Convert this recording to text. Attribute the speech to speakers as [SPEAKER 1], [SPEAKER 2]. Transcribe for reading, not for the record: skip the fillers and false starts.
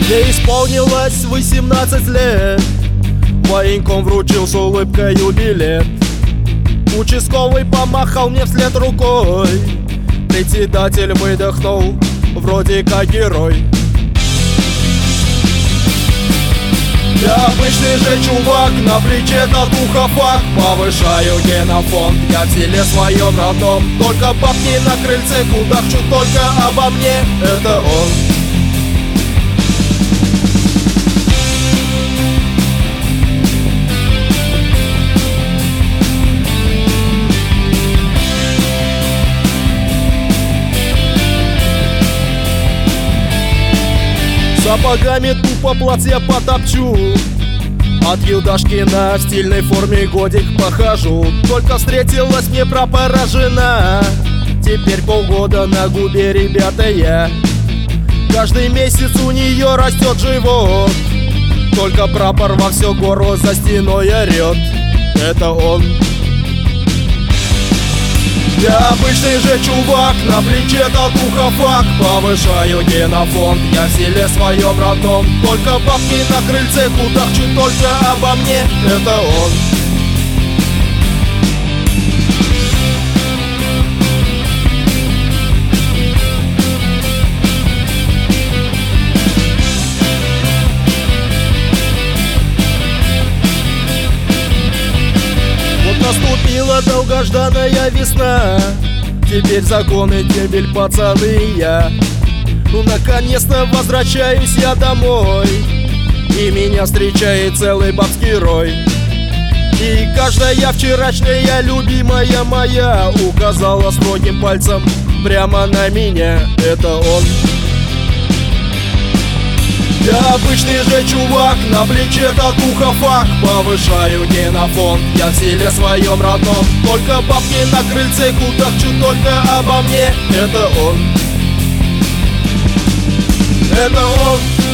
[SPEAKER 1] Мне исполнилось 18 лет. Военком вручил с улыбкою билет. Участковый помахал мне вслед рукой. Председатель выдохнул, вроде как герой. Я обычный же чувак, на плече татуха факт. Повышаю генофонд, я в селе своем родном. Только бабки на крыльце, кудахчу только обо мне. Это он. Сапогами тупо платье потопчу. От Юдашкина в стильной форме годик похожу. Только встретилась мне прапора жена. Теперь полгода на губе, ребята, я. Каждый месяц у нее растет живот. Только прапор во все горло за стеной орет. Это он. Я обычный же чувак, на плече татуха факт. Повышаю генофонд, я в селе своем родном. Только бабки на крыльце, кудахчу только обо мне. Это он. Наступила долгожданная весна. Теперь законы, дембель, пацаны и я. Ну наконец-то возвращаюсь я домой. И меня встречает целый бабский рой. И каждая вчерашняя любимая моя указала строгим пальцем прямо на меня. Это он. Я обычный же чувак, на плече татуха факт. Повышаю генофонд, я в селе своем родном. Только бабки на крыльце, кудахчу только обо мне. Это он. Это он.